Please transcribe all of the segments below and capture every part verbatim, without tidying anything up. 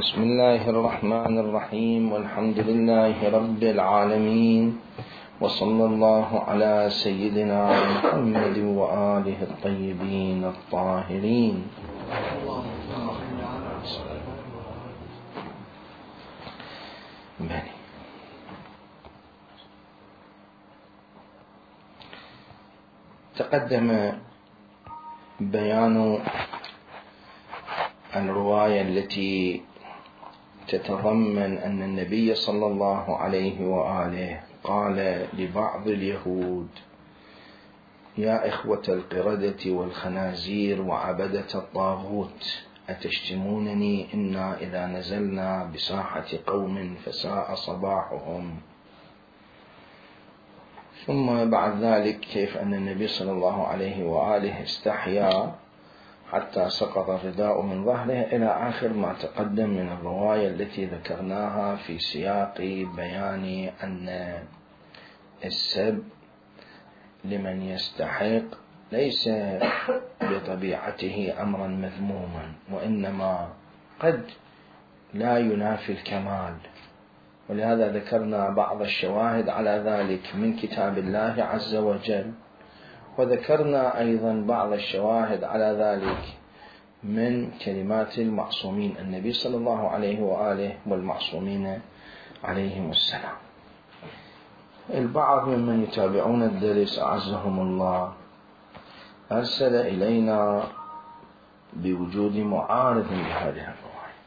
بسم الله الرحمن الرحيم، والحمد لله رب العالمين، وصلى الله على سيدنا محمد وآله الطيبين الطاهرين. تقدم بيان الرواية التي تتضمن أن النبي صلى الله عليه وآله قال لبعض اليهود: يا إخوة القردة والخنازير وعبدة الطاغوت، أتشتمونني إنا إذا نزلنا بساحة قوم فساء صباحهم. ثم بعد ذلك كيف أن النبي صلى الله عليه وآله استحيا حتى سقط الرداء من ظهره إلى آخر ما تقدم من الرواية التي ذكرناها في سياق بيان أن السب لمن يستحق ليس بطبيعته أمرا مذموما، وإنما قد لا ينافي الكمال، ولهذا ذكرنا بعض الشواهد على ذلك من كتاب الله عز وجل، وذكرنا أيضا بعض الشواهد على ذلك من كلمات المعصومين النبي صلى الله عليه وآله والمعصومين عليهم السلام. البعض ممن يتابعون الدرس أعزهم الله أرسل إلينا بوجود معارض لهذه الرواية،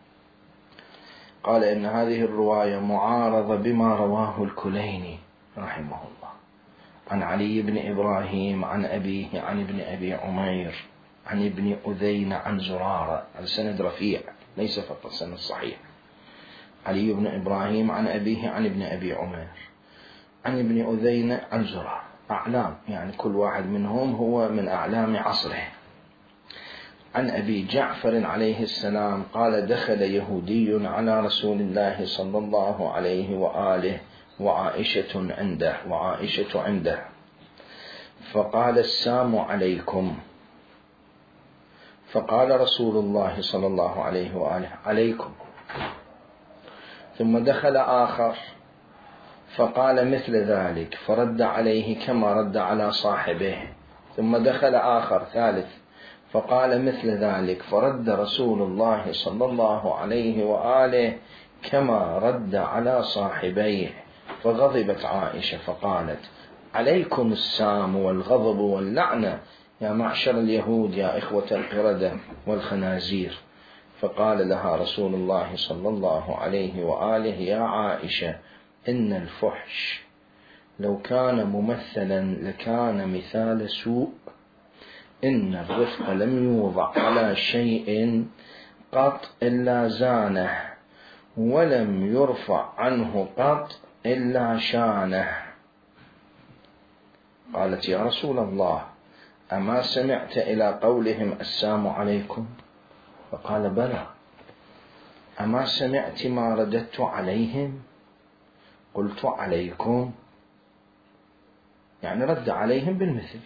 قال إن هذه الرواية معارضة بما رواه الكليني رحمه الله عن علي بن إبراهيم عن أبيه عن ابن أبي عمير عن ابن أذين عن زرارة. السند رفيع ليس فقط سند صحيح. علي بن إبراهيم عن أبيه عن ابن أبي عمير عن ابن أذين عن زرارة، أعلام، يعني كل واحد منهم هو من أعلام عصره. عن أبي جعفر عليه السلام قال: دخل يهودي على رسول الله صلى الله عليه وآله وعائشة عنده وعائشة عنده فقال: السلام عليكم. فقال رسول الله صلى الله عليه وآله: عليكم. ثم دخل آخر فقال مثل ذلك فرد عليه كما رد على صاحبه. ثم دخل آخر ثالث فقال مثل ذلك فرد رسول الله صلى الله عليه وآله كما رد على صاحبيه. فغضبت عائشة فقالت: عليكم السام والغضب واللعنة يا معشر اليهود يا إخوة القردة والخنازير. فقال لها رسول الله صلى الله عليه وآله: يا عائشة، إن الفحش لو كان ممثلا لكان مثال سوء. إن الرفق لم يوضع على شيء قط إلا زانه، ولم يرفع عنه قط إلا شانه. قالت: يا رسول الله، أما سمعت إلى قولهم السلام عليكم؟ فقال: بلى. أما سمعت ما رددت عليهم؟ قلت: عليكم، يعني رد عليهم بالمثل.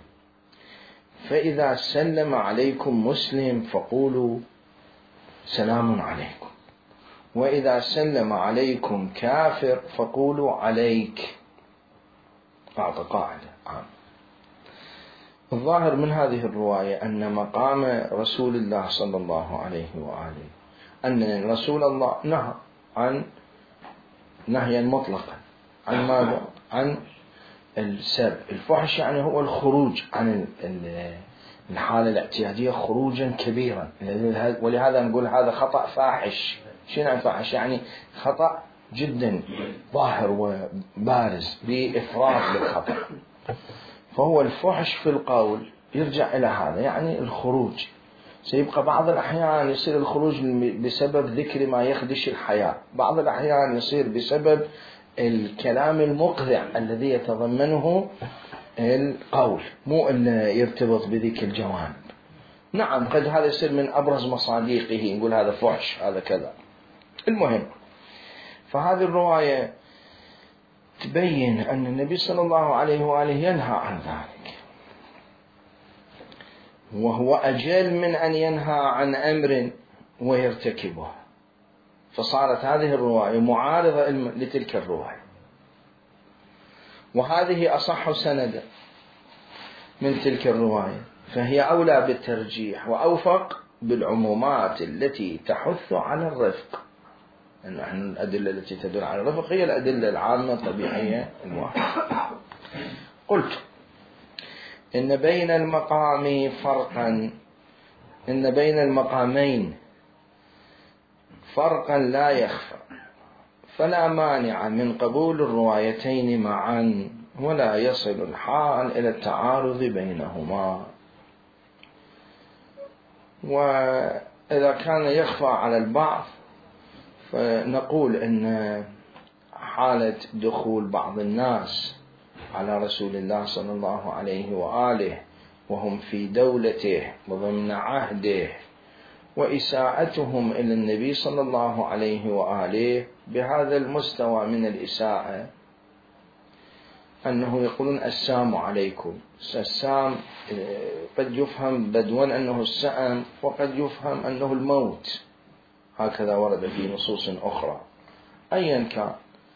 فإذا سلم عليكم مسلم فقولوا سلام عليكم، وإذا سلم عليكم كافر فقولوا عليك. أعطى قاعدة عامة. الظاهر من هذه الرواية أن مقام رسول الله صلى الله عليه وآله أن رسول الله نهى عن نهيا مطلقا عن ماذا؟ عن السب. الفحش يعني هو الخروج عن الحالة الاعتيادية خروجا كبيرا، ولهذا نقول هذا خطأ فاحش. شنو فاحش؟ يعني خطأ جدا ظاهر وبارز بإفراط للخطأ. فهو الفحش في القول يرجع إلى هذا، يعني الخروج. سيبقى بعض الأحيان يصير الخروج بسبب ذكر ما يخدش الحياة، بعض الأحيان يصير بسبب الكلام المقذع الذي يتضمنه القول، مو إنه يرتبط بذيك الجوانب. نعم، قد هذا يصير من أبرز مصادقه، نقول هذا فحش، هذا كذا. المهم، فهذه الرواية تبين أن النبي صلى الله عليه وآله ينهى عن ذلك، وهو أجل من أن ينهى عن أمر ويرتكبه. فصارت هذه الرواية معارضة لتلك الرواية، وهذه أصح سندا من تلك الرواية، فهي أولى بالترجيح وأوفق بالعمومات التي تحث على الرفق. نحن الأدلة التي تدل على الرفق هي الأدلة العامة الطبيعية الواحدة. قلت إن بين المقام فرقا إن بين المقامين فرقا لا يخفى، فلا مانع من قبول الروايتين معا، ولا يصل الحال إلى التعارض بينهما. وإذا كان يخفى على البعض فنقول إن حالة دخول بعض الناس على رسول الله صلى الله عليه وآله وهم في دولته وضمن عهده، وإساءتهم إلى النبي صلى الله عليه وآله بهذا المستوى من الإساءة، أنه يقولون السام عليكم. السام قد يفهم بدوا أنه السأم، وقد يفهم أنه الموت، هكذا ورد في نصوص أخرى. أيا كان،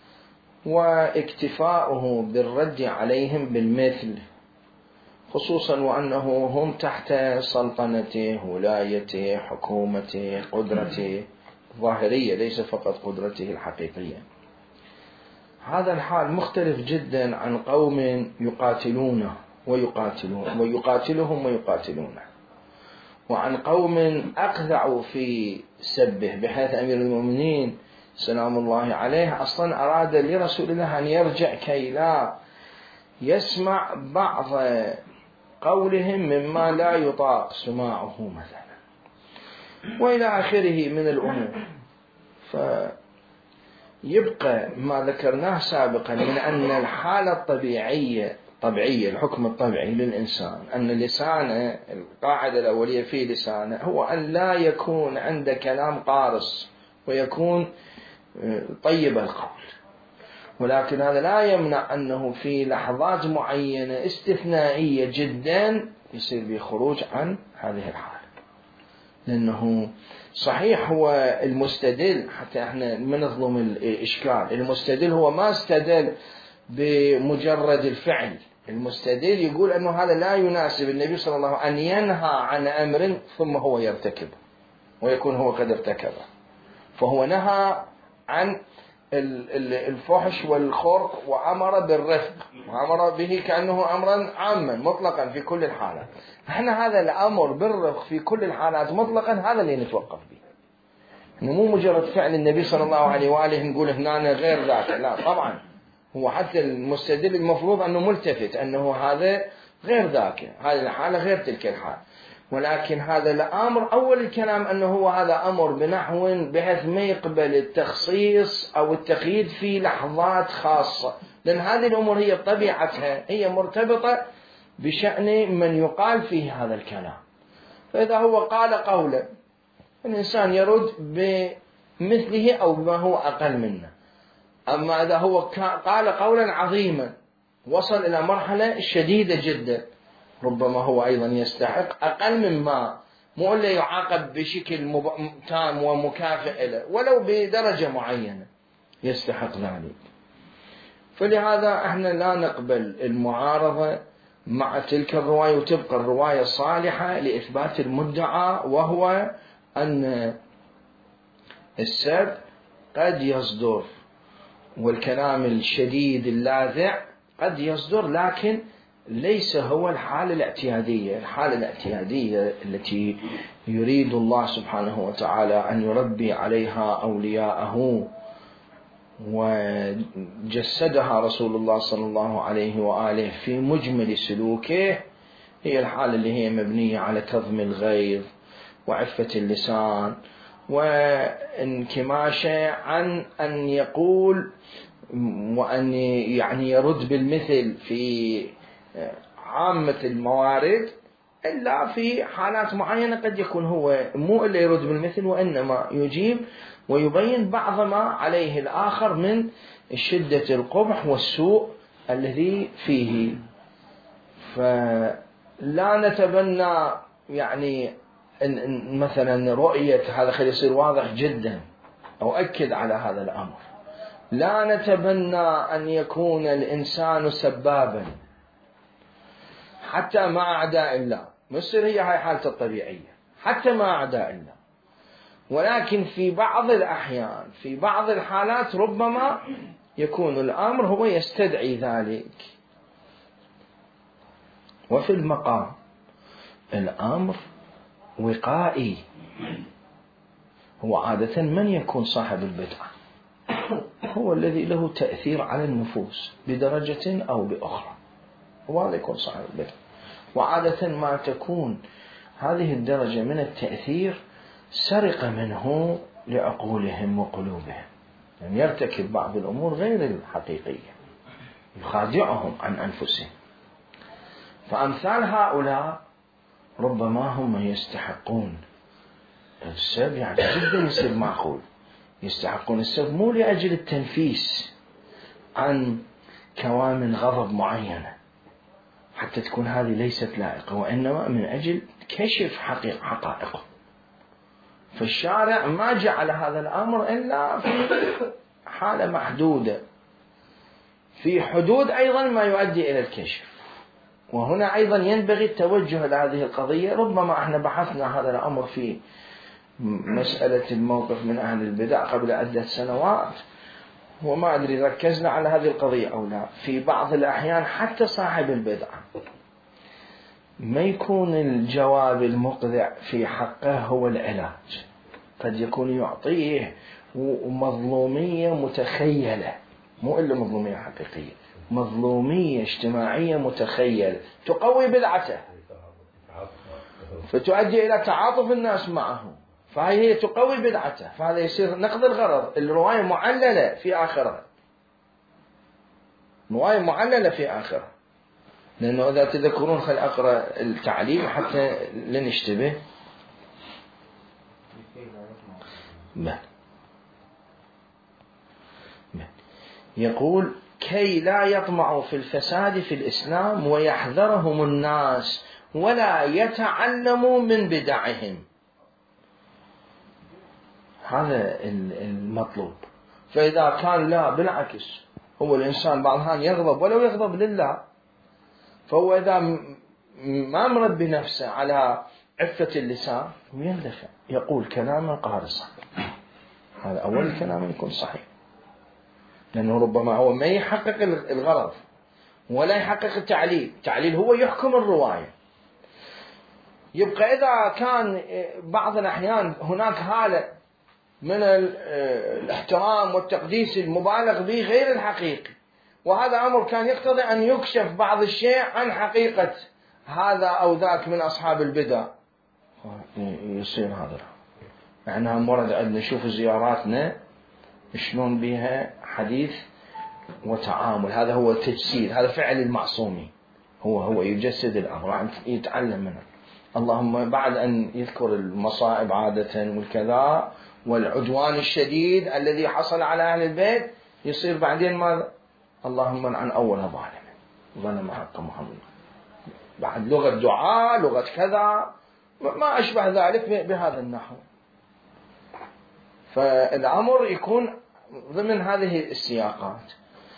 واكتفاؤه بالرد عليهم بالمثل، خصوصا وأنه هم تحت سلطنته، ولايته، حكومته، قدرته ظاهرية ليس فقط قدرته الحقيقية. هذا الحال مختلف جدا عن قوم يقاتلونه ويقاتلون ويقاتلهم ويقاتلونه، وعن قوم أقذعوا في سبه، بحيث أمير المؤمنين سلام الله عليه أصلا أراد لرسول الله أن يرجع كي لا يسمع بعض قولهم مما لا يطاق سماعه مثلا، وإلى آخره من الأمور. فيبقى ما ذكرناه سابقا من أن الحالة الطبيعية طبيعية الحكم الطبيعي للإنسان أن لسانه، القاعدة الأولية في لسانه هو أن لا يكون عنده كلام قارص، ويكون طيب القول، ولكن هذا لا يمنع أنه في لحظات معينة استثنائية جدا يصير بخروج عن هذه الحالة. لأنه صحيح هو المستدل، حتى احنا ما نظلم الإشكال، المستدل هو ما استدل بمجرد الفعل، المستدل يقول أنه هذا لا يناسب النبي صلى الله عليه وسلم أن ينهى عن أمر ثم هو يرتكبه ويكون هو قد ارتكبه، فهو نهى عن الفحش والخرق وأمر بالرفق، وأمر به كأنه أمرا عاما مطلقا في كل الحالات. احنا هذا الأمر بالرفق في كل الحالات مطلقا هذا اللي نتوقف به، إنه مو مجرد فعل النبي صلى الله عليه وآله نقول هنا غير ذاك، لا طبعا هو حتى المستدل المفروض أنه ملتفت أنه هذا غير ذاك، هذه الحالة غير تلك الحالة، ولكن هذا الأمر أول الكلام أنه هو هذا أمر بنحو بحيث ما يقبل التخصيص أو التقييد في لحظات خاصة، لأن هذه الأمور هي طبيعتها هي مرتبطة بشأن من يقال فيه هذا الكلام. فإذا هو قال قولا الإنسان يرد بمثله أو بما هو أقل منه، أما إذا هو قال قولا عظيما وصل إلى مرحلة شديدة جدا ربما هو أيضا يستحق أقل مما، مو إلا يعاقب بشكل تام ومكافئ له، ولو بدرجة معينة يستحق ذلك. فلهذا احنا لا نقبل المعارضة مع تلك الرواية، وتبقى الرواية صالحة لإثبات المدعى، وهو أن السب قد يصدر والكلام الشديد اللاذع قد يصدر، لكن ليس هو الحالة الاعتيادية. الحالة الاعتيادية التي يريد الله سبحانه وتعالى أن يربي عليها أولياءه وجسدها رسول الله صلى الله عليه وآله في مجمل سلوكه، هي الحالة اللي هي مبنية على كظم الغيظ وعفة اللسان وانكماشه عن أن يقول وأن يعني يرد بالمثل في عامة الموارد، إلا في حالات معينة قد يكون هو مو إلا يرد بالمثل، وإنما يجيب ويبين بعض ما عليه الآخر من شدة القبح والسوء الذي فيه. فلا نتبنى يعني مثلا رؤية هذا خلي يصير واضح جدا أؤكد على هذا الأمر. لا نتبنى أن يكون الإنسان سبابا حتى مع أعداء الله، مصر هي هاي حالته الطبيعية حتى مع أعداء الله، ولكن في بعض الأحيان في بعض الحالات ربما يكون الأمر هو يستدعي ذلك. وفي المقام الأمر وقائي، هو عادة من يكون صاحب البدعة هو الذي له تأثير على النفوس بدرجة أو بأخرى، هو هذا يكون صاحب البدعة. وعادة ما تكون هذه الدرجة من التأثير سرقة منه لعقولهم وقلوبهم، يعني يرتكب بعض الأمور غير الحقيقية يخادعهم عن أنفسهم. فأمثال هؤلاء ربما هم يستحقون السب، يعني جدا يصير معقول يستحقون السب مو لأجل التنفيس عن كوامن غضب معينة حتى تكون هذه ليست لائقة، وإنما من أجل كشف حقيقة حقائقه. فالشارع ما جعل هذا الأمر إلا في حالة محدودة، في حدود أيضا ما يؤدي إلى الكشف. وهنا أيضا ينبغي التوجه لهذه القضية. ربما احنا بحثنا هذا الأمر في مسألة الموقف من أهل البدع قبل عدة سنوات، وما أدري ركزنا على هذه القضية أو لا. في بعض الأحيان حتى صاحب البدعة ما يكون الجواب المقذع في حقه هو العلاج، قد يكون يعطيه مظلومية متخيلة، مو إلا مظلومية حقيقية، مظلومية اجتماعية متخيلة تقوي بدعته فتؤدي إلى تعاطف الناس معه، فهي تقوي بدعته، فهذا يصير نقض الغرض. الرواية معللة في آخرها، رواية معللة في آخرها، لأنه إذا تذكرون خل أقرأ التعليل حتى لنشتبه. ما يقول كي لا يطمعوا في الفساد في الإسلام ويحذرهم الناس ولا يتعلموا من بدعهم، هذا المطلوب. فإذا كان لا، بالعكس هو الإنسان بعض الأحيان يغضب ولو يغضب لله، فهو إذا ما مربي نفسه على عفة اللسان يندفع يقول كلاما قارصا، هذا أول الكلام يكون صحيح، لأنه ربما هو ما يحقق الغرض ولا يحقق التعليل. التعليل هو يحكم الرواية. يبقى إذا كان بعض الأحيان هناك حالة من الاحترام والتقديس المبالغ به غير الحقيقي، وهذا أمر كان يقتضي أن يكشف بعض الشيء عن حقيقة هذا أو ذاك من أصحاب البدع، يصير هذا. يعني هم ورد عندنا نشوف زياراتنا شلون بها حديث وتعامل، هذا هو التجسيد، هذا فعل المعصومي، هو هو يجسد الأمر يتعلم منه. اللهم بعد أن يذكر المصائب عادة والكذا والعدوان الشديد الذي حصل على أهل البيت، يصير بعدين ماذا؟ اللهم عن أول ظالم ظلم حق محمد، بعد لغة دعاء لغة كذا ما أشبه ذلك بهذا النحو. فالأمر يكون ضمن هذه السياقات.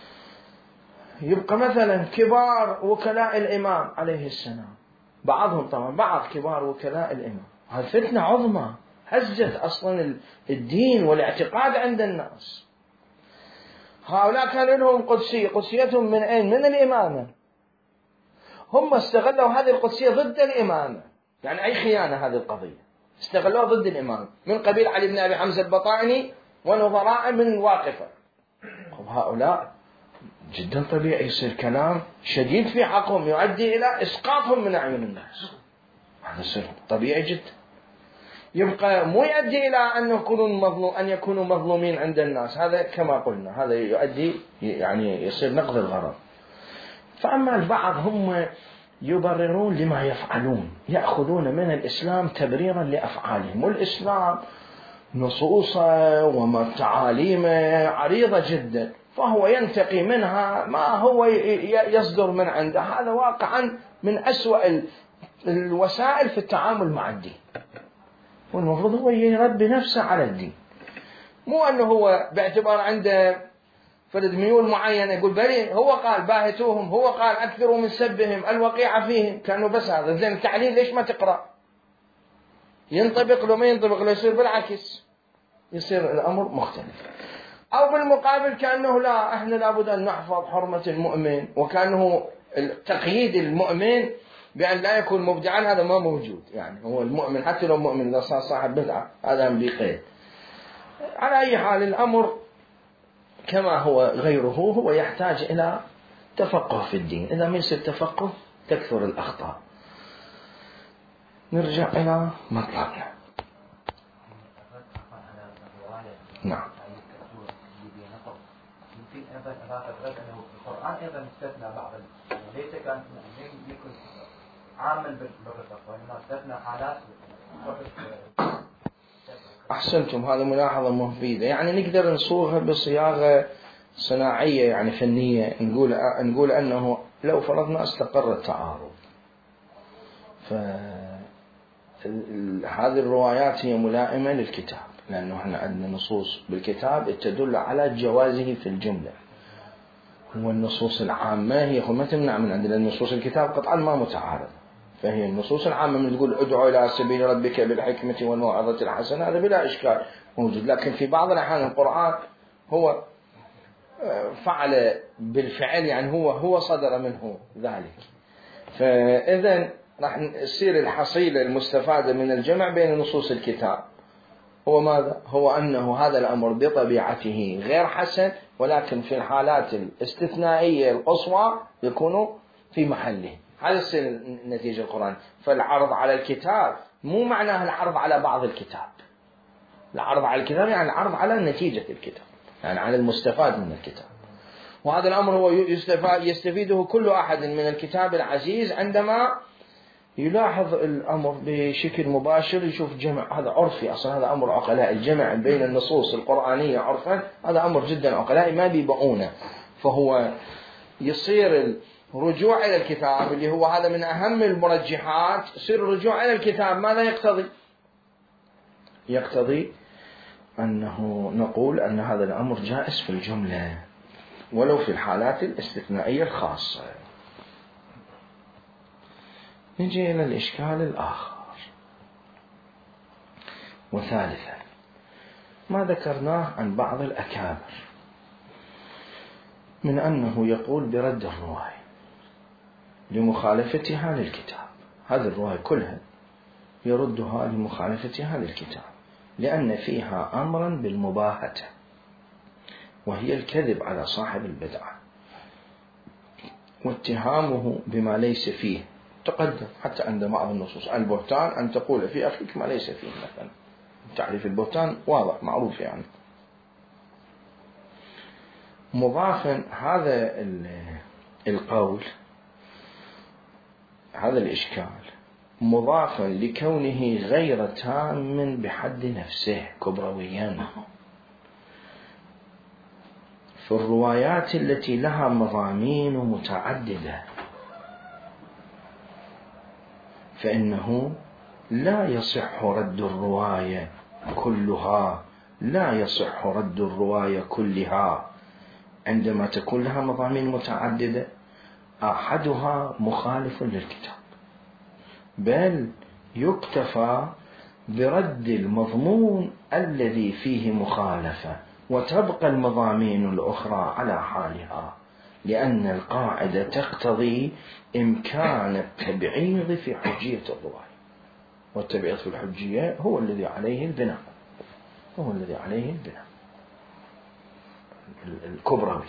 يبقى مثلا كبار وكلاء الإمام عليه السلام، بعضهم طبعا بعض كبار وكلاء الإمام، هذه فتنة عظمى هزت أصلا الدين والاعتقاد عند الناس. هؤلاء كان لهم قدسية، قدسيتهم من أين؟ من الإمامة. هم استغلوا هذه القدسية ضد الإمامة، يعني أي خيانة هذه القضية استغلوها ضد الإمام من قبيل علي بن أبي حمزة البطائني ونظراء من الواقفة. هؤلاء جدا طبيعي يصير كلام شديد في حقهم يؤدي إلى إسقاطهم من أعين الناس، هذا يصير طبيعي جدا. يبقى مو يؤدي إلى أن يكونوا مظلوم أن يكونوا مظلومين عند الناس، هذا كما قلنا هذا يؤدي يعني يصير نقض الغرض. فأما البعض هم يبررون لما يفعلون، يأخذون من الإسلام تبريرا لأفعالهم، والإسلام نصوصه وتعاليمه عريضة جدا، فهو ينتقي منها ما هو يصدر من عنده. هذا واقعا من أسوأ الوسائل في التعامل مع الدين، والمفروض هو يربي نفسه على الدين. مو أنه هو باعتبار عنده فرد ميول معينة يقول بريء، هو قال باهتوهم، هو قال أكثروا من سبهم الوقيعة فيهم، كانوا بس هذا. زين التعليل ليش ما تقرأ؟ ينطبق لو ما ينطبق لو يصير بالعكس، يصير الأمر مختلف. أو بالمقابل كأنه لا، إحنا لابد أن نحفظ حرمة المؤمن، وكأنه تقييد المؤمن بأن لا يكون مبدعا هذا ما موجود. يعني هو المؤمن حتى لو مؤمن إذا صار صاحب بدعة هذا بقيد. على أي حال الأمر كما هو غيره، هو يحتاج إلى تفقه في الدين. إذا ما يصير تفقه تكثر الأخطاء. نرجع إلى مطلبنا. نعم. يمكن أيضا إضافة أنه القرآن أيضا استثنى بعض، ليس كان يكون عامل بالرفق، وإنما استثنى حالات. أحسنتم، هذه ملاحظة مفيدة. يعني نقدر نصوغها بصياغة صناعية يعني فنية، نقول نقول أنه لو فرضنا استقر التعارض، فهذه الروايات هي ملائمة للكتاب، لأنه احنا عندنا نصوص بالكتاب تدل على جوازه في الجملة. هو النصوص العامة هي ما تمنع من عندنا النصوص الكتاب قطعا ما متعارض، فهي النصوص العامة من تقول ادعو إلى سبيل ربك بالحكمة والموعظة الحسنة هذا بلا إشكال موجود. لكن في بعض الأحيان القرآن هو فعل بالفعل، يعني هو هو صدر منه ذلك. فإذن راح تصير الحصيلة المستفادة من الجمع بين نصوص الكتاب هو ماذا؟ هو أنه هذا الأمر بطبيعته غير حسن، ولكن في الحالات الاستثنائية القصوى يكون في محله. هذا السن نتيجة القرآن. فالعرض على الكتاب مو معناه العرض على بعض الكتاب، العرض على الكتاب يعني العرض على نتيجة الكتاب، يعني على المستفاد من الكتاب. وهذا الأمر هو يستفيده كل أحد من الكتاب العزيز عندما يلاحظ الأمر بشكل مباشر، يشوف جمع. هذا عرفي أصلا، هذا أمر عقلاء. الجمع بين النصوص القرآنية عرفا هذا أمر جدا عقلاء ما بيبقونه. فهو يصير الرجوع إلى الكتاب اللي هو هذا من أهم المرجحات. يصير الرجوع إلى الكتاب ماذا يقتضي؟ يقتضي أنه نقول أن هذا الأمر جائز في الجملة ولو في الحالات الاستثنائية الخاصة. نجي إلى الإشكال الآخر. وثالثا ما ذكرناه عن بعض الأكابر من أنه يقول برد الرواية لمخالفتها للكتاب. هذه الرواية كلها يردها لمخالفتها للكتاب، لأن فيها أمرا بالمباهة، وهي الكذب على صاحب البدعة واتهامه بما ليس فيه. تقدم حتى عند بعض النصوص البهتان أن تقول في أخيك ما ليس فيه مثلا. تعريف البهتان واضح معروف. يعني مضافا هذا القول، هذا الإشكال مضافا لكونه غير تام بحد نفسه كبرويا. في الروايات التي لها مضامين متعددة فإنه لا يصح رد الرواية كلها، لا يصح رد الرواية كلها عندما تكون لها مضامين متعددة أحدها مخالف للكتاب، بل يكتفى برد المضمون الذي فيه مخالفة وتبقى المضامين الأخرى على حالها، لأن القاعدة تقتضي إمكان التبعيض في حجية الرواية، والتبعيض في الحجية هو الذي عليه البناء، هو الذي عليه البناء الكبروي.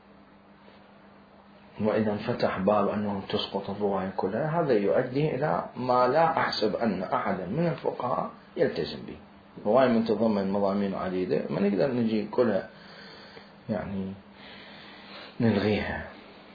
وإذا انفتح باب أنه تسقط الرواية كلها هذا يؤدي إلى ما لا أحسب أن أحدا من الفقهاء يلتزم به. رواية من تضمن مضامين عديدة ما نقدر نجي كلها يعني نلغيها.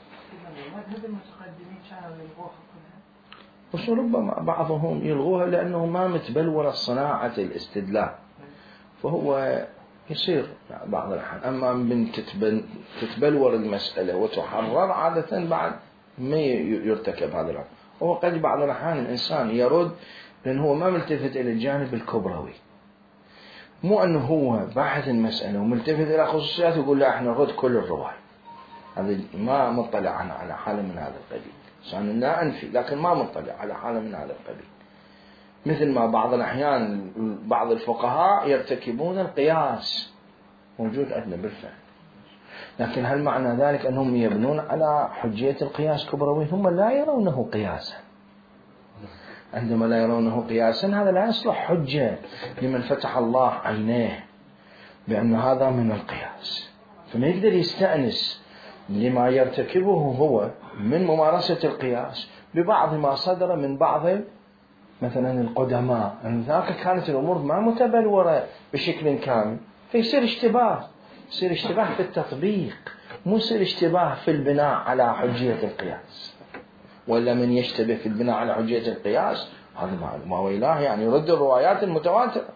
بس ربما بعضهم يلغوها لأنه ما متبلور صناعة الاستدلال، فهو يصير بعض الأحيان. أما من تتبلور المسألة وتحرر عادة بعد ما يرتكب هذا الأمر. وقد بعض الأحيان الإنسان يرد لأنه هو ما ملتفت إلى الجانب الكبروي، مو أنه هو باحث المسألة وملتفت إلى خصوصيات ويقول لا إحنا نرد كل الرواية. هذا ما مطلع على حالة من هذا القبيل. أنا لا أنفي لكن ما مطلع على حالة من هذا القبيل. مثل ما بعض الأحيان بعض الفقهاء يرتكبون القياس، موجود عندنا بالفعل، لكن هل معنى ذلك أنهم يبنون على حجية القياس كبروي؟ هم لا يرونه قياسا. عندما لا يرونه قياسا هذا لا يصلح حجة لمن فتح الله عينيه بأن هذا من القياس، فما يقدر يستأنس لما يرتكبه هو من ممارسة القياس ببعض ما صدر من بعض مثلا القدماء، أن ذاك كانت الأمور ما متبلورة بشكل كامل، فيصير اشتباه، يصير اشتباه في التطبيق، مو يصير اشتباه في البناء على حجية القياس. ولا من يشتبه في البناء على حجية القياس هذا ما ويلاه، يعني يرد الروايات المتواترة.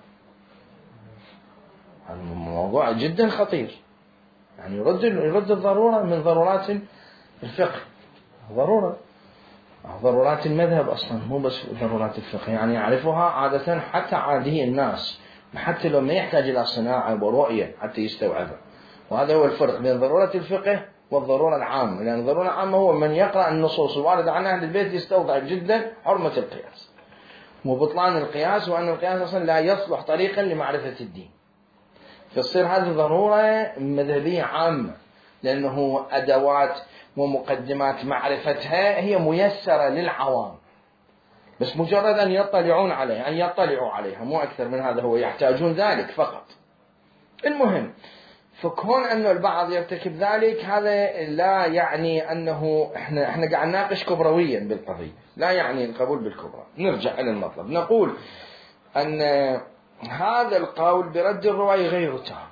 هذا موضوع جدا خطير، يعني يرد يرد الضرورة من ضرورات الفقه، ضرورة ضرورات المذهب أصلا، مو بس ضرورات الفقه، يعني يعرفها عادة حتى عادي الناس، حتى لو ما يحتاج إلى صناعة ورؤية حتى يستوعبها. وهذا هو الفرق بين ضرورة الفقه والضرورة العامة، لأن يعني الضرورة العامة هو من يقرأ النصوص الواردة عن أهل البيت يستوضح جدا حرمة القياس وبطلان القياس، وأن القياس أصلا لا يصلح طريقا لمعرفة الدين. فتصير هذه ضرورة مذهبية عامة، لأنه أدوات ومقدمات معرفتها هي ميسرة للعوام، بس مجرد أن يطلعون عليها، أن يطلعوا عليها، مو أكثر من هذا، هو يحتاجون ذلك فقط. المهم، فكون أنه البعض يرتكب ذلك هذا لا يعني أنه إحنا إحنا قاعد نناقش كبرويا بالقضية، لا يعني القبول بالكبرى. نرجع إلى المطلب، نقول أن هذا القول برد الرواية غير تام،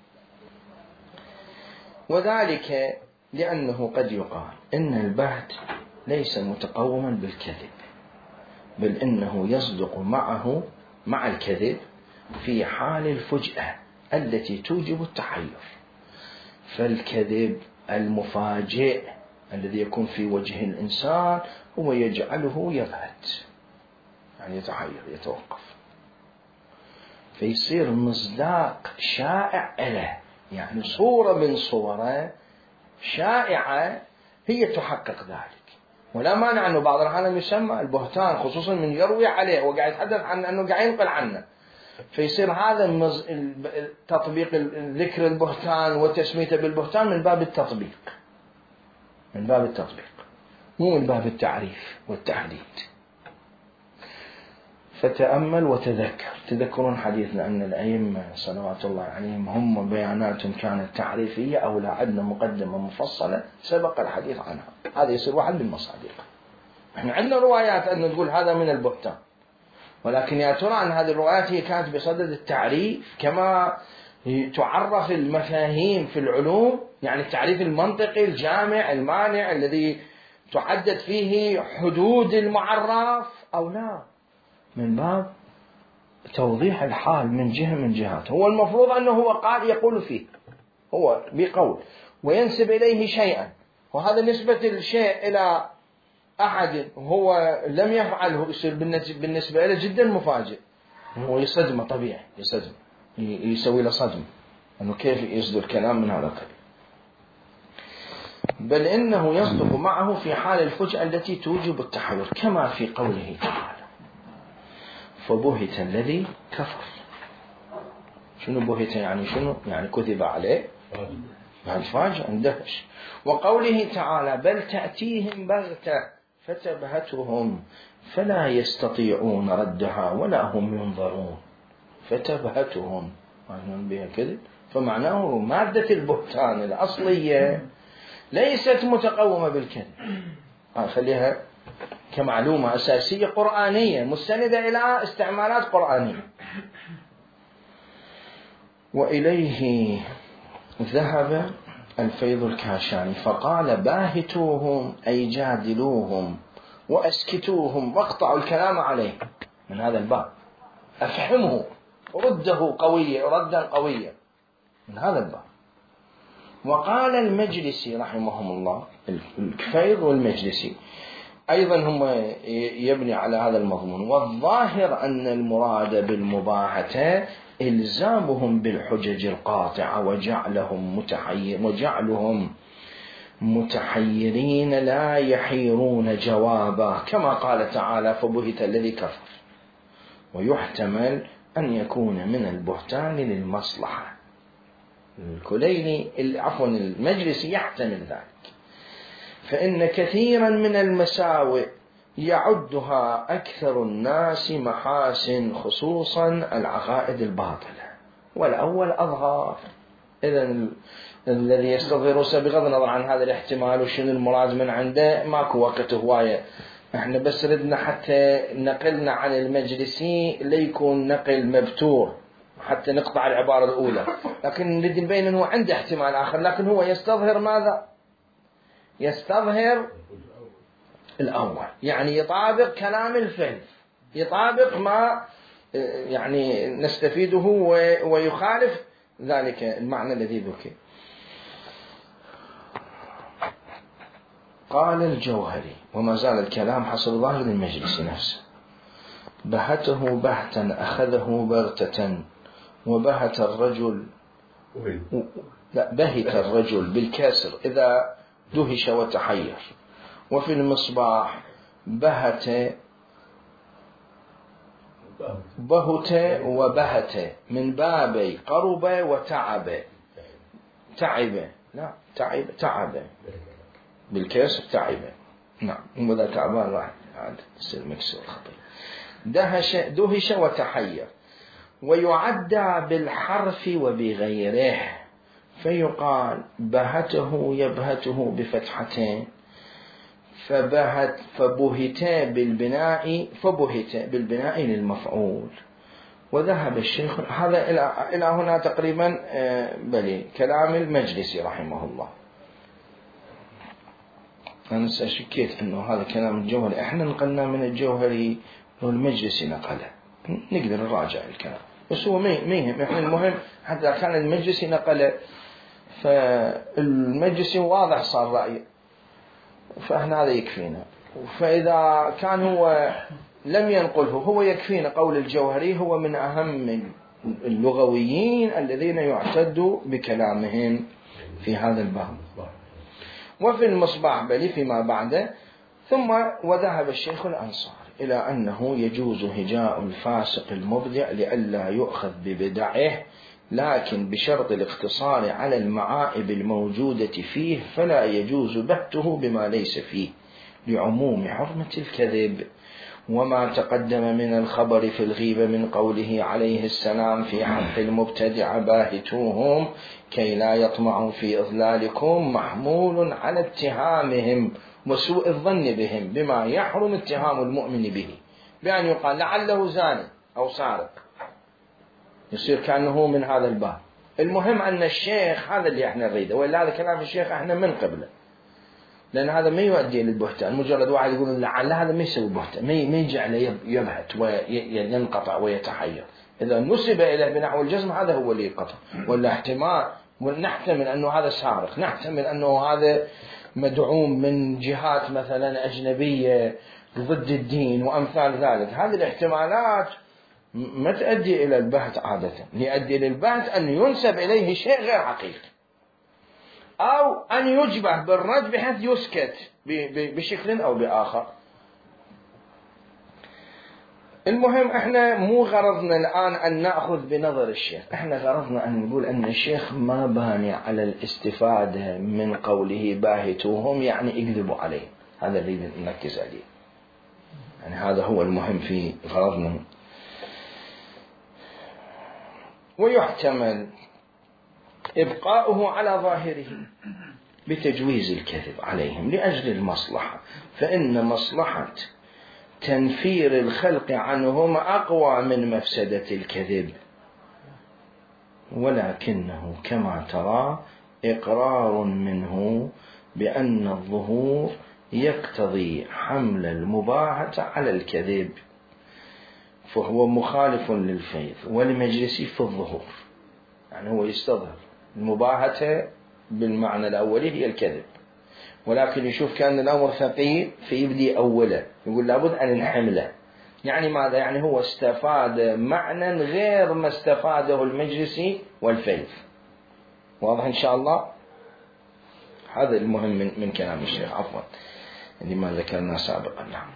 وذلك لأنه قد يقال إن البهت ليس متقوما بالكذب، بل إنه يصدق معه مع الكذب في حال الفجأة التي توجب التحير. فالكذب المفاجئ الذي يكون في وجه الإنسان هو يجعله يبهت، يعني يتحير، يتوقف، فيصير مصداق شائع له، يعني صورة من صوره شائعة هي تحقق ذلك. ولا مانع أنه بعض الأحيان يسمى البهتان، خصوصا من يروي عليه وقاعد يتحدث عن أنه قاعد ينقل عنه، فيصير هذا المز... تطبيق ذكر البهتان وتسميته بالبهتان من باب التطبيق، من باب التطبيق، مو من باب التعريف والتحديد. فتأمل وتذكر، تذكرون حديثنا أن الأئمة صلوات الله عليهم هم بياناتهم كانت تعريفية أو لا، عندنا مقدمة مفصلة سبق الحديث عنها، هذا يصير واحد من المصادر. احنا عندنا روايات أن نقول هذا من البهتان، ولكن يا ترى أن هذه الروايات هي كانت بصدد التعريف كما تعرف المفاهيم في العلوم، يعني التعريف المنطقي الجامع المانع الذي تعدد فيه حدود المعرف، أو لا، من باب توضيح الحال من جهة من جهات. هو المفروض أنه هو قال يقول فيه، هو بقول وينسب إليه شيئا، وهذا نسبة الشيء إلى أحد هو لم يفعله يصير بالنسبة إليه جدا مفاجئ، هو يصدمه طبيعي، يصدم، يسوي له صدمة أنه كيف يصدر كلام من هذا القبيل. بل إنه يصدق معه في حال الفجأة التي توجب التحير، كما في قوله تعالى فبهت الذي كفر. شنو بهت يعني؟ شنو يعني؟ كذب عليه، بعد فاجأ اندهش. وقوله تعالى بل تأتيهم بغتة فتبهتهم فلا يستطيعون ردها ولا هم ينظرون. فتبهتهم معنى بها كذب، فمعناه مادة البهتان الأصلية ليست متقومة بالكذب. خليها كمعلومة أساسية قرآنية مستندة إلى استعمالات قرآنية. وإليه ذهب الفيض الكاشاني فقال باهتوهم أي جادلوهم وأسكتوهم واقطعوا الكلام عليه، من هذا الباب أفهمه، رده قوية، ردا قويا، من هذا الباب. وقال المجلسي رحمهم الله، الفيض والمجلسي أيضا هم يبني على هذا المضمون، والظاهر أن المراد بالمباهة إلزامهم بالحجج القاطعة وجعلهم متحير وجعلهم متحيرين لا يحيرون جوابا، كما قال تعالى فبهت الذي كفر. ويحتمل أن يكون من البهتان للمصلحة. الكليني عفوا المجلسي يحتمل ذلك، فإن كثيرا من المساوئ يعدها أكثر الناس محاسن، خصوصا العقائد الباطلة، والأول أظهر. إذن الذي يستظهر بغض النظر عن هذا الاحتمال وشنو المراد من عنده ماكو وقت هواية، احنا بس ردنا حتى نقلنا عن المجلسي ليكون نقل مبتور حتى نقطع العبارة الأولى، لكن نريد نبين أنه عنده احتمال آخر، لكن هو يستظهر ماذا؟ يستظهر الأول، يعني يطابق كلام الفهم، يطابق ما يعني نستفيده ويخالف ذلك المعنى الذي ذكر. قال الجوهري وما زال الكلام حسب ظاهر المجلس نفسه: بهته بهتا أخذه بغتة، وبهت الرجل لا بهت الرجل بالكسر إذا دهش وتحير. وفي المصباح بهت بهت وبهت من بابي قرب وتعب، تعب لا تعب تعب بالكسر تعب، نعم وذا تعبان راح تصير مكسور خطير. دهش دهش وتحير. ويعدى بالحرف وبغيره، فيقال بهته يبهته بفتحتين، فبهت فبهت بالبناء فبهت بالبناء للمفعول. وذهب الشيخ هذا إلى هنا تقريبا بلي كلام المجلسي رحمه الله. أنا شكيت أنه هذا كلام الجوهري، إحنا نقلنا من الجوهري والمجلسي نقله، نقدر نراجع الكلام بس هو ما يهم، إحنا المهم حتى كان المجلسي نقله فالمجلسي واضح صار رأي، فإحنا هذا يكفينا. فإذا كان هو لم ينقله هو يكفينا قول الجوهري، هو من أهم اللغويين الذين يعتد بكلامهم في هذا الباب. وفي المصباح بل فيما بعده. ثم وذهب الشيخ الأنصاري إلى أنه يجوز هجاء الفاسق المبدع لئلا يؤخذ ببدعه، لكن بشرط الاقتصار على المعائب الموجودة فيه، فلا يجوز بهته بما ليس فيه لعموم حرمة الكذب. وما تقدم من الخبر في الغيبة من قوله عليه السلام في حق المبتدع باهتوهم كي لا يطمعوا في إضلالكم، محمول على اتهامهم وسوء الظن بهم بما يحرم اتهام المؤمن به، بأن يقال لعله زاني أو سارق، يصير كأنه من هذا الباب. المهم أن الشيخ هذا اللي احنا نريده، وإلا هذا كلام الشيخ احنا من قبله، لأن هذا ما يؤدي للبهتان. مجرد واحد يقول لعل هذا ما يسوي بهتان، ما يجعله يبهت وينقطع ويتحير. إذا نسب إليه بنحو الجزم هذا هو اللي ينقطع، ولا احتمال ونحتمل أنه هذا سارق، نحتمل أنه هذا مدعوم من جهات مثلا أجنبية ضد الدين وأمثال ذلك. هذه الاحتمالات ما تؤدي إلى البهت عادة، يؤدي للبهت أن ينسب إليه شيء غير حقيقي، أو أن يجبه بالرد بحيث يسكت بشكل أو بآخر. المهم احنا مو غرضنا الآن أن نأخذ بنظر الشيخ، احنا غرضنا أن نقول أن الشيخ ما باني على الاستفادة من قوله باهتوهم يعني اكذبوا عليه، هذا اللي نركز عليه، يعني هذا هو المهم في غرضنا. ويحتمل إبقاؤه على ظاهره بتجويز الكذب عليهم لأجل المصلحة، فإن مصلحة تنفير الخلق عنهم أقوى من مفسدة الكذب. ولكنه كما ترى إقرار منه بأن الظهور يقتضي حمل المباهة على الكذب، فهو مخالف للفيض والمجلسي في الظهور، يعني هو يستظهر المباهة بالمعنى الأولي هي الكذب، ولكن يشوف كأن الأمر ثقيل فيبدي أوله، يقول لابد أن نحمله يعني ماذا؟ يعني هو استفاد معنى غير ما استفاده المجلسي والفيض. واضح إن شاء الله؟ هذا المهم من, من كلام الشيخ، عفوا اللي ما ذكرنا سابقا. نعم.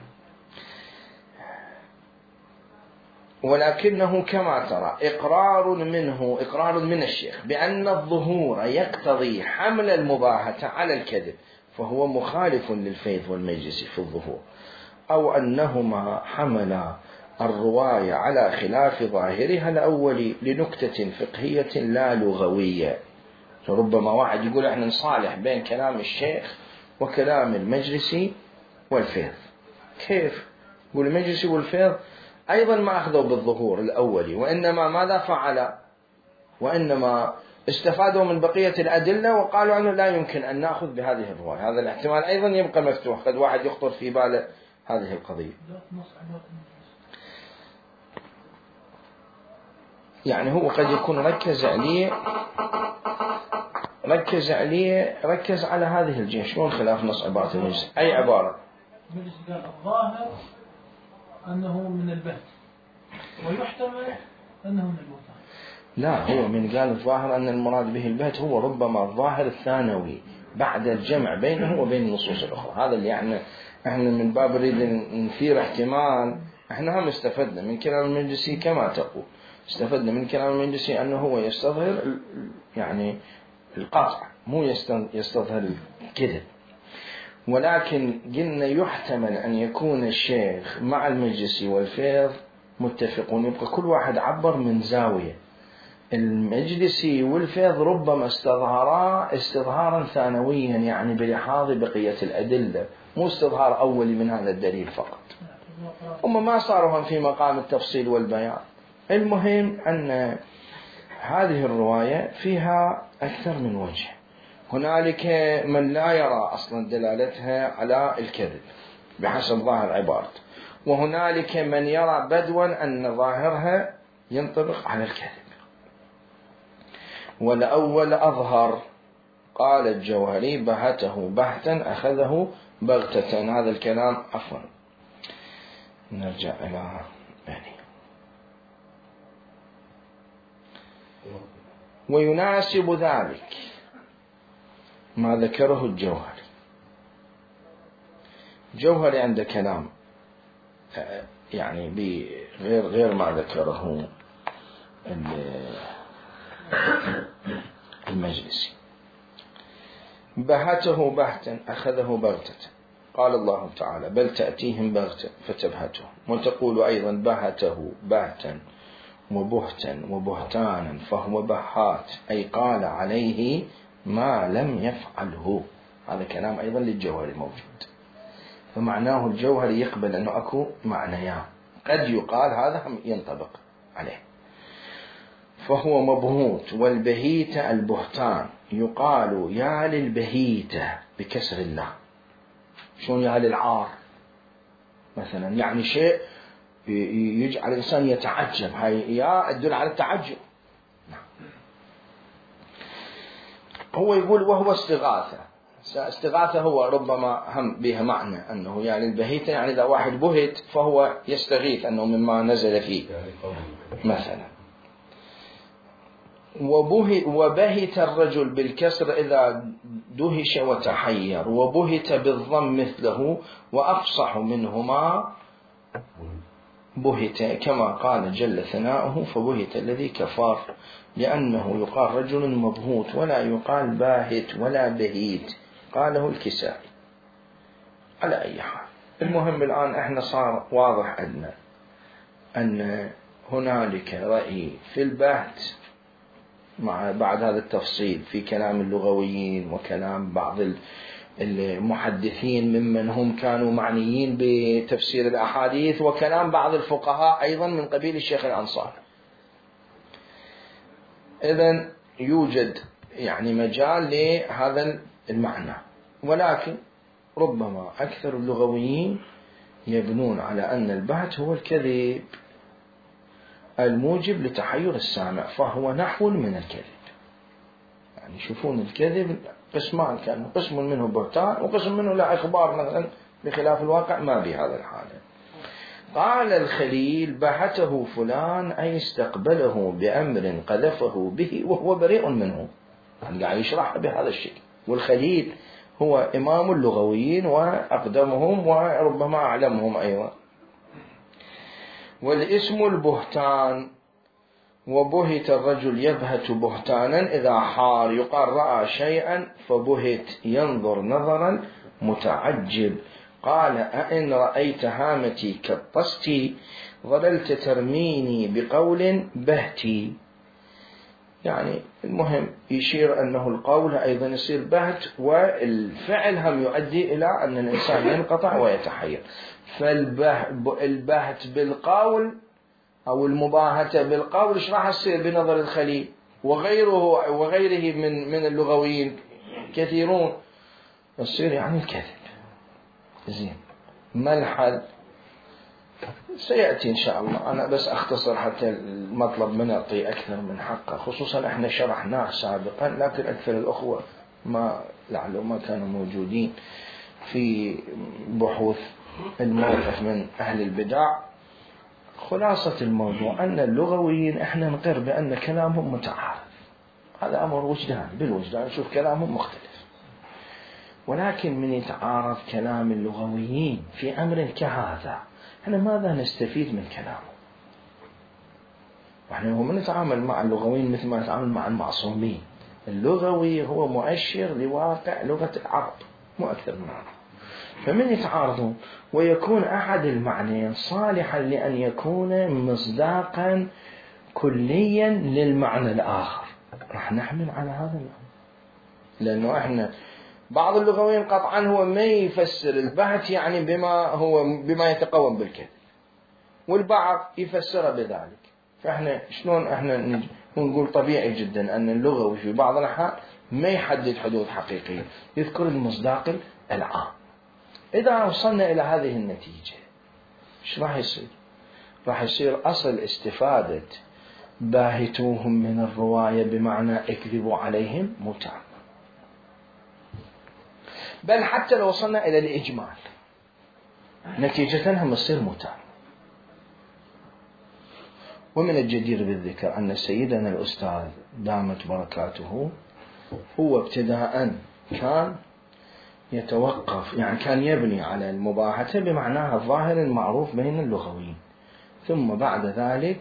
ولكنه كما ترى إقرار منه، إقرار من الشيخ بأن الظهور يقتضي حمل المباهة على الكذب، فهو مخالف للفيض والمجلس في الظهور، أو أنهما حملا الرواية على خلاف ظاهرها الأول لنكتة فقهية لا لغوية. فربما واحد يقول احنا نصالح بين كلام الشيخ وكلام المجلسي والفيض. كيف؟ يقول المجلسي والفيض أيضا ما أخذوا بالظهور الأولي، وإنما ماذا فعل؟ وإنما استفادوا من بقية الأدلة وقالوا أنه لا يمكن أن نأخذ بهذه الرواية. هذا الاحتمال أيضا يبقى مفتوح، قد واحد يخطر في باله هذه القضية. يعني هو قد يكون ركز عليه ركز عليه ركز على هذه الجهة. شلون خلاف نص عبارة المجلس؟ أي عبارة؟ المجلس قال الظاهر أنه من البهت، ويحتمل أنه من البهتان. لا، هو من قال الظاهر أن المراد به البهت هو ربما الظاهر الثانوي بعد الجمع بينه وبين النصوص الأخرى. هذا اللي يعني احنا من باب نريد نثير احتمال. احنا هم استفدنا من كلام المجلسي كما تقول، استفدنا من كلام المجلسي أنه هو يستظهر يعني القطع، مو يستظهر الكذب. ولكن قلنا يحتمل أن يكون الشيخ مع المجلسي والفيض متفقون، يبقى كل واحد عبر من زاوية. المجلسي والفيض ربما استظهرا استظهارا ثانويا، يعني بلحاظ بقية الأدلة، مو استظهار أولي من هذا الدليل فقط. هم ما صاروا في مقام التفصيل والبيان. المهم أن هذه الرواية فيها أكثر من وجه. هنالك من لا يرى أصلا دلالتها على الكذب بحسب ظاهر عبارته، وهنالك من يرى بدوا أن ظاهرها ينطبق على الكذب. والأول أظهر. قال الجوهري بهته بهتا أخذه بغتة. هذا الكلام عفوا نرجع إلى يعني. ويناسب ذلك ما ذكره الجوهري. الجوهري عنده كلام يعني بغير غير ما ذكره المجلسي. بهته بهتا أخذه بغتة. قال الله تعالى بل تأتيهم بغتة فتبهتهم، وتقول أيضا بهته بهتا وبهتا وبهتانا فهو بهات، أي قال عليه ما لم يفعله. هذا كلام أيضا للجوهري موجود. فمعناه الجوهري يقبل أنه أكو معنيان قد يقال هذا هم ينطبق عليه. فهو مبهوت. والبهيت البهتان يقال يا للبهيتة بكسر الله. شون يا للعار مثلا، يعني شيء يجعل الإنسان يتعجب، هاي يا تدل على التعجب. هو يقول وهو استغاثة. استغاثة هو ربما هم بها معنى أنه يعني البهيتة، يعني إذا واحد بهت فهو يستغيث أنه مما نزل فيه مثلا. وبهت الرجل بالكسر إذا دهش وتحير، وبهت بالضم مثله، وأفصح منهما بهت كما قال جل ثناؤه فبهت الذي كفر، لأنه يقال رجل مبهوت ولا يقال باهت ولا بهيت. قاله الكسائي. على أي حال المهم الآن احنا صار واضح عندنا أن هنالك رأي في البهت مع بعد هذا التفصيل في كلام اللغويين وكلام بعض المحدثين ممن هم كانوا معنيين بتفسير الأحاديث، وكلام بعض الفقهاء أيضا من قبيل الشيخ الأنصاري. إذن يوجد يعني مجال لهذا المعنى، ولكن ربما أكثر اللغويين يبنون على أن البهت هو الكذب الموجب لتحير السامع، فهو نحو من الكذب. يعني يشوفون الكذب قسمان، كان قسم منه بهتان وقسم منه لا إخبار مثلا بخلاف الواقع، ما بهذا الحالة. قال الخليل بهته فلان أي استقبله بأمر قذفه به وهو بريء منه، يعني قاعد يشرح بهذا الشيء. والخليل هو إمام اللغويين وأقدمهم وربما أعلمهم أيضا. والاسم البهتان، وبهت الرجل يبهت بهتانا إذا حار، يقال رأى شيئا فبهت ينظر نظرا متعجب. قال أئن رأيت هامتي كالطستي ظللت ترميني بقول بهتي، يعني المهم يشير أنه القول أيضا يصير بهت، والفعل هم يؤدي إلى أن الإنسان ينقطع ويتحير. فالبهت بالقول أو المباهتة بالقول إيش راح يصير بنظر الخليل وغيره وغيره من من اللغويين كثيرون؟ يصير يعني الكذب. زين، ما الحل؟ سيأتي إن شاء الله. أنا بس أختصر حتى المطلب من أعطي أكثر من حقه، خصوصا إحنا شرحناه سابقا لكن أكثر الأخوة ما لعلهم ما كانوا موجودين في بحوث الموقف من أهل البدع. خلاصة الموضوع أن اللغويين إحنا نقر بأن كلامهم متعارض، هذا أمر وجدان بالوجدان، نشوف كلامهم مختلف. ولكن من يتعارض كلام اللغويين في أمر كهذا احنا ماذا نستفيد من كلامه؟ احنا هو من نتعامل مع اللغويين مثل ما نتعامل مع المعصومين. اللغوي هو مؤشر لواقع لغة العرب مو أكثر من هذا. فمن يتعارضون ويكون أحد المعنيين صالحا لأن يكون مصداقا كليا للمعنى الآخر، راح نحمل على هذا الأمر. لأنه احنا بعض اللغويين قطعا هو ما يفسر البهت يعني بما هو بما يتقوم بالكذب، والبعض يفسره بذلك. فاحنا شلون احنا نقول طبيعي جدا ان اللغوي في بعض الأحيان ما يحدد حدود حقيقية، يذكر المصداق العام. إذا وصلنا إلى هذه النتيجة ايش راح يصير؟ راح يصير أصل استفادة باهتوهم من الرواية بمعنى اكذبوا عليهم متعب، بل حتى لو وصلنا إلى الإجمال نتيجة هم تصير متعب. ومن الجدير بالذكر أن سيدنا الأستاذ دامت بركاته هو ابتداء كان يتوقف، يعني كان يبني على المباهتة بمعناها الظاهر المعروف بين اللغويين، ثم بعد ذلك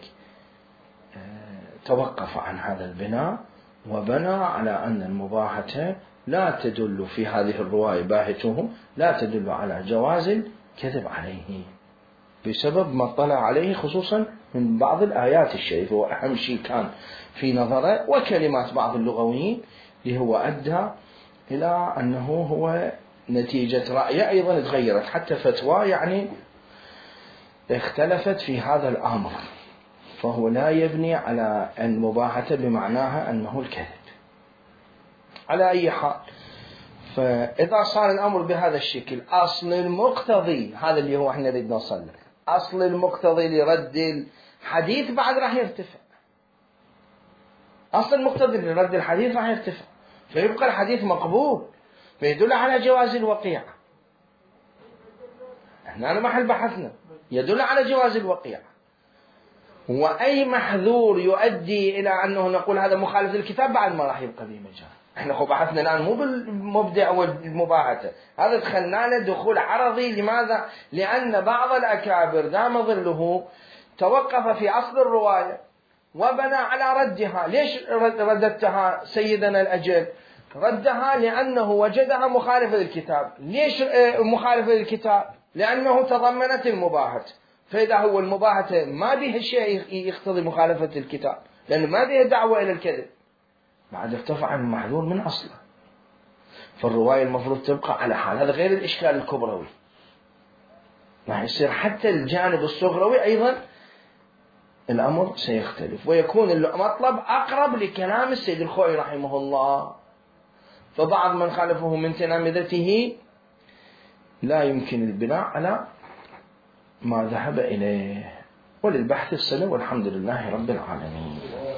توقف عن هذا البناء وبنى على أن المباهتة لا تدل في هذه الرواية باهته لا تدل على جواز الكذب عليه بسبب ما اطلع عليه خصوصا من بعض الآيات الشريفة، وأهم شيء كان في نظره وكلمات بعض اللغويين اللي هو أدى إلى أنه هو نتيجة رأيه أيضا تغيرت، حتى فتوى يعني اختلفت في هذا الأمر. فهو لا يبني على المباهتة بمعناها أنه الكذب على أي حال. فإذا صار الأمر بهذا الشكل أصل المقتضي، هذا اللي هو احنا نريد نوصل له، أصل المقتضي لرد الحديث بعد راح يرتفع. أصل المقتضي لرد الحديث راح يرتفع، فيبقى الحديث مقبول، فيدل على جواز الوقيعة. احنا على محل بحثنا يدل على جواز الوقيعة. وأي محذور يؤدي إلى أنه نقول هذا مخالف للكتاب بعد ما راح يبقى ذي مجال. احنا خو بحثنا الآن مو بالمبدع والمباهتة، هذا دخلنا له دخول عرضي. لماذا؟ لأن بعض الأكابر دام ظله توقف في أصل الرواية وبنى على ردها. ليش رددتها سيدنا الأجل؟ ردها لأنه وجدها مخالفة للكتاب. ليش مخالفة للكتاب؟ لأنه تضمنت المباهة. فإذا هو المباهة ما به شيء يقتضي مخالفة الكتاب، لأنه ما به دعوة إلى الكذب، بعد ارتفع المحذور من أصله. فالرواية المفروض تبقى على حال. هذا غير الإشكال الكبروي، راح يصير حتى الجانب الصغروي أيضا الأمر سيختلف، ويكون المطلب أقرب لكلام السيد الخوئي رحمه الله. فبعض من خالفه من تلامذته لا يمكن البناء على ما ذهب إليه. وللبحث الصلة، والحمد لله رب العالمين.